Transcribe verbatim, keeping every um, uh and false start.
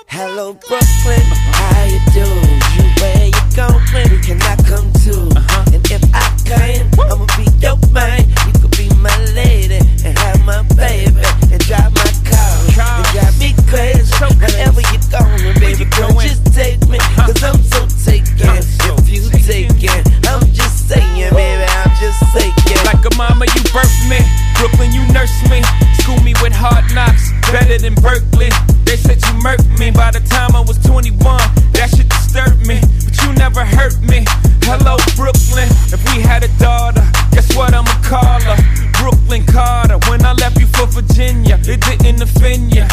Hello Brooklyn, how you doing? You where you going? Can I come too? Uh-huh. And if I can, I'ma be your man. You could be my lady and have my baby and drive my car and drive me crazy. Wherever you going, baby girl, just take me, cause I'm so taken. If you taken, I'm just saying, baby, I'm just saying. Like a mama, you birthed me. Brooklyn, you nursed me. School me with hard knocks, better than Berkeley. They said you murked me by the time I was twenty-one. That shit disturbed me, but you never hurt me. Hello, Brooklyn. If we had a daughter, guess what I'ma call her? Brooklyn Carter. When I left you for Virginia, it didn't offend ya.